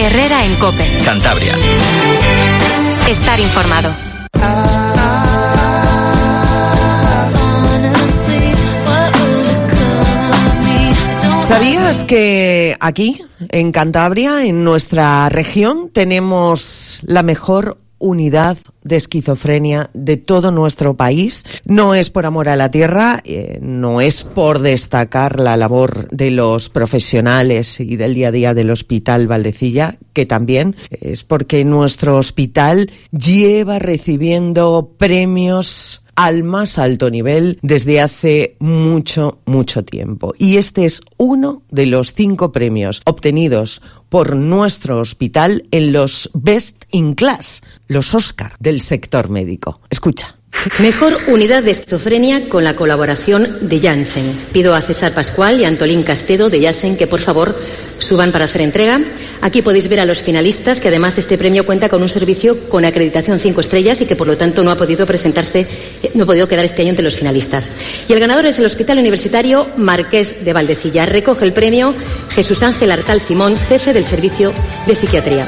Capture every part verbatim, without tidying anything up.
Herrera en COPE. Cantabria. Estar informado. ¿Sabías que aquí, en Cantabria, en nuestra región, tenemos la mejor unidad de esquizofrenia de todo nuestro país? No es por amor a la tierra, eh, no es por destacar la labor de los profesionales y del día a día del Hospital Valdecilla, que también es porque nuestro hospital lleva recibiendo premios al más alto nivel desde hace mucho, mucho tiempo. Y este es uno de los cinco premios obtenidos por nuestro hospital en los Best in Class, los Oscar del sector médico. Escucha. Mejor unidad de esquizofrenia con la colaboración de Janssen. Pido a César Pascual y a Antolín Castedo de Janssen que por favor suban para hacer entrega. Aquí podéis ver a los finalistas, que además este premio cuenta con un servicio con acreditación cinco estrellas y que por lo tanto no ha podido presentarse, no ha podido quedar este año entre los finalistas. Y el ganador es el Hospital Universitario Marqués de Valdecilla. Recoge el premio Jesús Ángel Artal Simón, jefe del Servicio de Psiquiatría.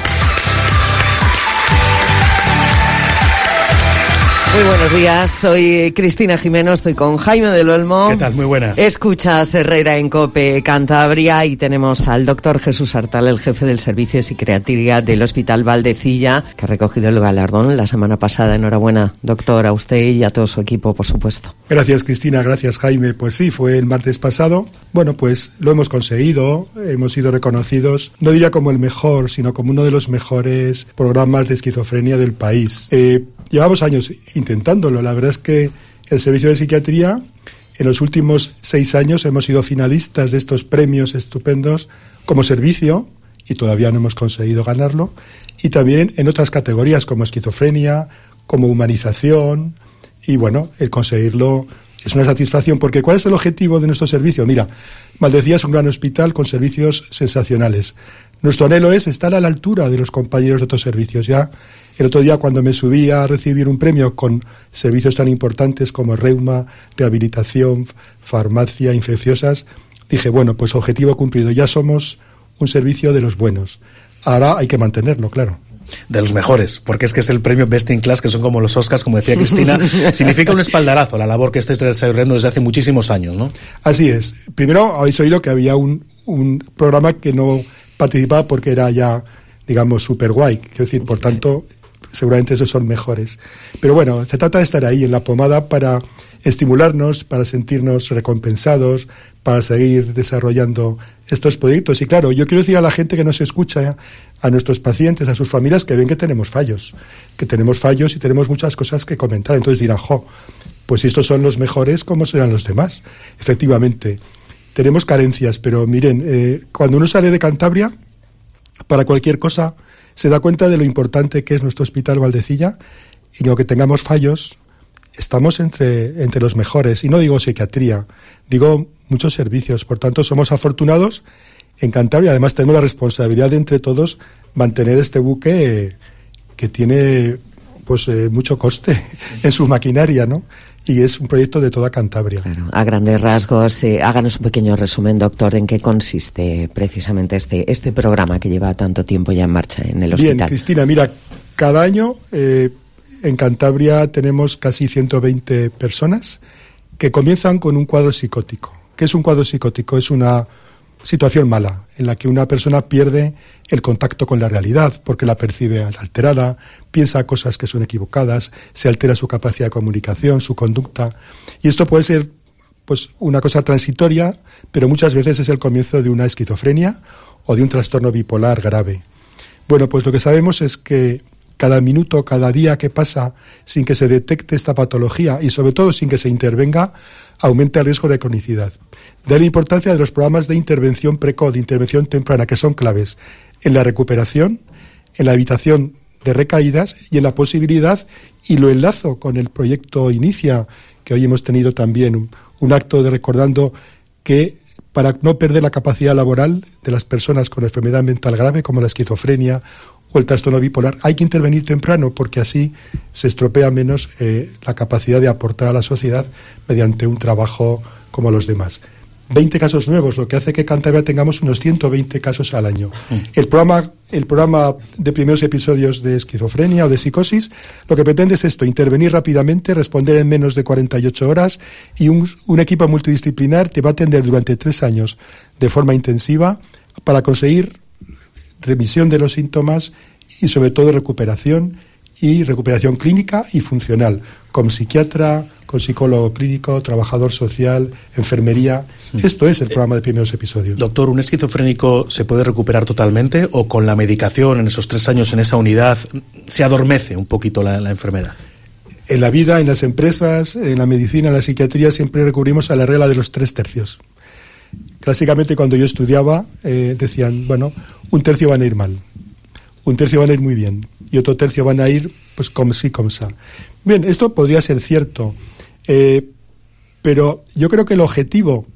Muy buenos días, soy Cristina Jimeno, estoy con Jaime del Olmo. ¿Qué tal? Muy buenas. Escuchas Herrera en COPE Cantabria y tenemos al doctor Jesús Artal, el jefe del Servicio de Psiquiatría del Hospital Valdecilla, que ha recogido el galardón la semana pasada. Enhorabuena, doctor, a usted y a todo su equipo, por supuesto. Gracias, Cristina, gracias, Jaime. Pues sí, fue el martes pasado. Bueno, pues lo hemos conseguido, hemos sido reconocidos, no diría como el mejor, sino como uno de los mejores programas de esquizofrenia del país. Eh, Llevamos años intentándolo. La verdad es que el Servicio de Psiquiatría, en los últimos seis años hemos sido finalistas de estos premios estupendos como servicio y todavía no hemos conseguido ganarlo. Y también en otras categorías como esquizofrenia, como humanización. Y bueno, el conseguirlo es una satisfacción, porque ¿cuál es el objetivo de nuestro servicio? Mira, Valdecilla es un gran hospital con servicios sensacionales. Nuestro anhelo es estar a la altura de los compañeros de otros servicios. Ya el otro día, cuando me subí a recibir un premio con servicios tan importantes como reuma, rehabilitación, farmacia, infecciosas, dije, bueno, pues objetivo cumplido, ya somos un servicio de los buenos. Ahora hay que mantenerlo, claro. De los mejores, porque es que es el premio Best in Class, que son como los Oscars, como decía Cristina. Significa un espaldarazo la labor que estáis desarrollando desde hace muchísimos años, ¿no? Así es. Primero habéis oído que había un, un programa que no participaba porque era ya, digamos, super guay. Quiero decir, por tanto, seguramente esos son mejores. Pero bueno, se trata de estar ahí en la pomada para estimularnos, para sentirnos recompensados, para seguir desarrollando estos proyectos. Y claro, yo quiero decir a la gente que nos escucha, a nuestros pacientes, a sus familias, que ven que tenemos fallos, que tenemos fallos y tenemos muchas cosas que comentar. Entonces dirán, jo, pues si estos son los mejores, ¿cómo serán los demás? Efectivamente, tenemos carencias, pero miren, eh, cuando uno sale de Cantabria, para cualquier cosa, se da cuenta de lo importante que es nuestro Hospital Valdecilla, y aunque tengamos fallos, estamos entre, entre los mejores. Y no digo psiquiatría, digo muchos servicios. Por tanto, somos afortunados en Cantabria. Además, tenemos la responsabilidad de, entre todos, mantener este buque eh, que tiene pues eh, mucho coste en su maquinaria, ¿no? Y es un proyecto de toda Cantabria. Claro, a grandes rasgos, eh, háganos un pequeño resumen, doctor, en qué consiste precisamente este, este programa que lleva tanto tiempo ya en marcha en el hospital. Bien, Cristina, mira, cada año eh, en Cantabria tenemos casi ciento veinte personas que comienzan con un cuadro psicótico. ¿Qué es un cuadro psicótico? Es una situación mala, en la que una persona pierde el contacto con la realidad, porque la percibe alterada, piensa cosas que son equivocadas, se altera su capacidad de comunicación, su conducta, y esto puede ser pues una cosa transitoria, pero muchas veces es el comienzo de una esquizofrenia o de un trastorno bipolar grave. Bueno, pues lo que sabemos es que cada minuto, cada día que pasa sin que se detecte esta patología y sobre todo sin que se intervenga, aumenta el riesgo de cronicidad. De ahí la importancia de los programas de intervención precoz, de intervención temprana, que son claves en la recuperación, en la evitación de recaídas y en la posibilidad, y lo enlazo con el proyecto Inicia, que hoy hemos tenido también un, un acto de recordando que para no perder la capacidad laboral de las personas con enfermedad mental grave como la esquizofrenia o el trastorno bipolar, hay que intervenir temprano, porque así se estropea menos eh, la capacidad de aportar a la sociedad mediante un trabajo como los demás. veinte casos nuevos, lo que hace que Cantabria tengamos unos ciento veinte casos al año. El programa, el programa de primeros episodios de esquizofrenia o de psicosis, lo que pretende es esto, intervenir rápidamente, responder en menos de cuarenta y ocho horas, y un, un equipo multidisciplinar te va a atender durante tres años de forma intensiva para conseguir remisión de los síntomas y sobre todo recuperación y recuperación clínica y funcional, con psiquiatra, con psicólogo clínico, trabajador social, enfermería. Esto es el programa de primeros episodios. Doctor, ¿un esquizofrénico se puede recuperar totalmente o con la medicación en esos tres años en esa unidad se adormece un poquito la, la enfermedad? En la vida, en las empresas, en la medicina, en la psiquiatría, siempre recurrimos a la regla de los tres tercios. Clásicamente, cuando yo estudiaba, eh, decían, bueno, un tercio van a ir mal, un tercio van a ir muy bien y otro tercio van a ir, pues, como sí, como sa. Bien, esto podría ser cierto, eh, pero yo creo que el objetivo,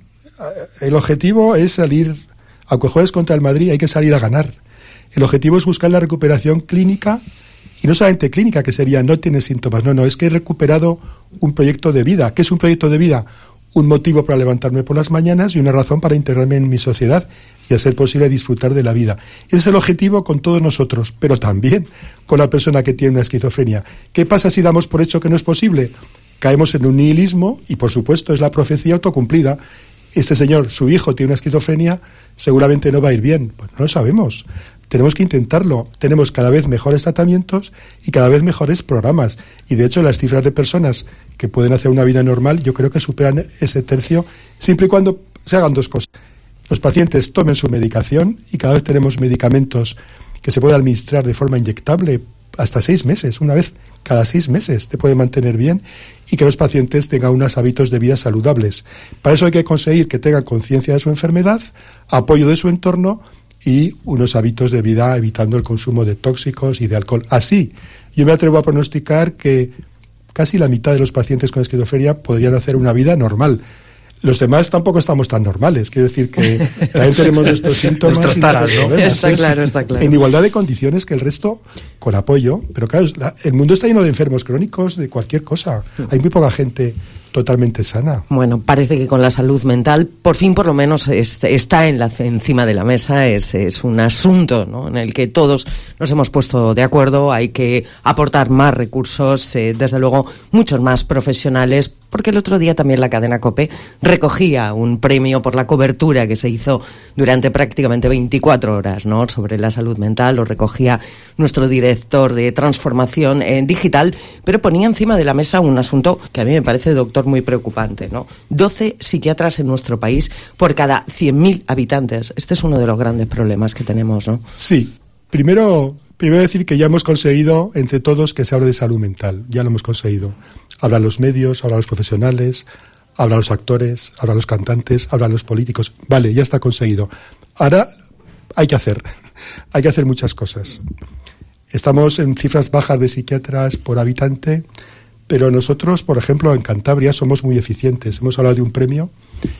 el objetivo es salir, aunque juegues contra el Madrid, hay que salir a ganar. El objetivo es buscar la recuperación clínica, y no solamente clínica, que sería no tienes síntomas, no, no, es que he recuperado un proyecto de vida. ¿Qué es un proyecto de vida? Un motivo para levantarme por las mañanas y una razón para integrarme en mi sociedad y a ser posible disfrutar de la vida. Ese es el objetivo con todos nosotros, pero también con la persona que tiene una esquizofrenia. ¿Qué pasa si damos por hecho que no es posible? Caemos en un nihilismo y, por supuesto, es la profecía autocumplida. Este señor, su hijo, tiene una esquizofrenia, seguramente no va a ir bien. Pues no lo sabemos. Tenemos que intentarlo. Tenemos cada vez mejores tratamientos y cada vez mejores programas. Y, de hecho, las cifras de personas que pueden hacer una vida normal, yo creo que superan ese tercio, siempre y cuando se hagan dos cosas. Los pacientes tomen su medicación y cada vez tenemos medicamentos que se pueden administrar de forma inyectable hasta seis meses, una vez cada seis meses te puede mantener bien, y que los pacientes tengan unos hábitos de vida saludables. Para eso hay que conseguir que tengan conciencia de su enfermedad, apoyo de su entorno y unos hábitos de vida evitando el consumo de tóxicos y de alcohol. Así, yo me atrevo a pronosticar que casi la mitad de los pacientes con esquizofrenia podrían hacer una vida normal. Los demás tampoco estamos tan normales, quiero decir que también tenemos estos síntomas. Nuestras taras, ¿no? Está claro, está claro. En igualdad de condiciones que el resto, con apoyo, pero claro, la, el mundo está lleno de enfermos crónicos, de cualquier cosa. Hay muy poca gente totalmente sana. Bueno, parece que con la salud mental, por fin, por lo menos, es, está en la, encima de la mesa. Es, es un asunto, ¿no?, en el que todos nos hemos puesto de acuerdo. Hay que aportar más recursos, eh, desde luego, muchos más profesionales, porque el otro día también la cadena COPE recogía un premio por la cobertura que se hizo durante prácticamente veinticuatro horas, ¿no?, sobre la salud mental. Lo recogía nuestro director de transformación en digital, pero ponía encima de la mesa un asunto que a mí me parece, doctor, muy preocupante, ¿no? doce psiquiatras en nuestro país por cada cien mil habitantes. Este es uno de los grandes problemas que tenemos, ¿no? Sí. Primero, primero decir que ya hemos conseguido entre todos que se hable de salud mental. Ya lo hemos conseguido. Hablan los medios, hablan los profesionales, hablan los actores, hablan los cantantes, hablan los políticos. Vale, ya está conseguido. Ahora hay que hacer. Hay que hacer muchas cosas. Estamos en cifras bajas de psiquiatras por habitante, pero nosotros, por ejemplo, en Cantabria somos muy eficientes. Hemos hablado de un premio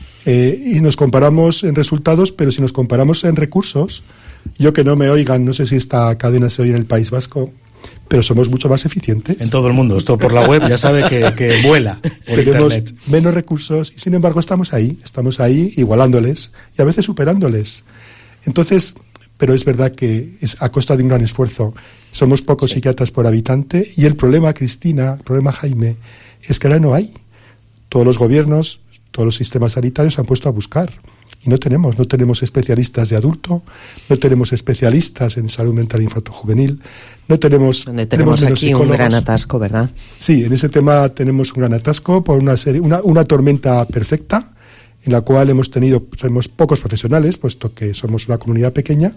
eh, y nos comparamos en resultados, pero si nos comparamos en recursos, yo que no me oigan, no sé si esta cadena se oye en el País Vasco, pero somos mucho más eficientes. En todo el mundo, esto por la web ya sabe que, que vuela por Tenemos internet. menos recursos y sin embargo estamos ahí, estamos ahí igualándoles y a veces superándoles. Entonces, pero es verdad que es a costa de un gran esfuerzo. Somos pocos sí. psiquiatras por habitante y el problema, Cristina, el problema, Jaime, es que ahora no hay. Todos los gobiernos, todos los sistemas sanitarios se han puesto a buscar. Y no tenemos, no tenemos especialistas de adulto, no tenemos especialistas en salud mental infanto-juvenil, no tenemos... Donde tenemos, tenemos aquí un gran atasco, ¿verdad? Sí, en ese tema tenemos un gran atasco por una serie, una, una tormenta perfecta, en la cual hemos tenido, tenemos pocos profesionales, puesto que somos una comunidad pequeña,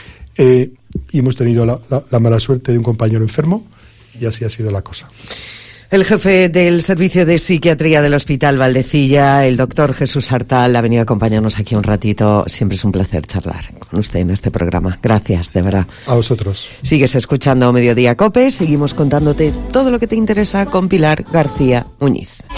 eh, y hemos tenido la, la, la mala suerte de un compañero enfermo, y así ha sido la cosa. El jefe del Servicio de Psiquiatría del Hospital Valdecilla, el doctor Jesús Artal, ha venido a acompañarnos aquí un ratito. Siempre es un placer charlar con usted en este programa. Gracias, de verdad. A vosotros. Sigues escuchando Mediodía COPE. Seguimos contándote todo lo que te interesa con Pilar García Muñiz.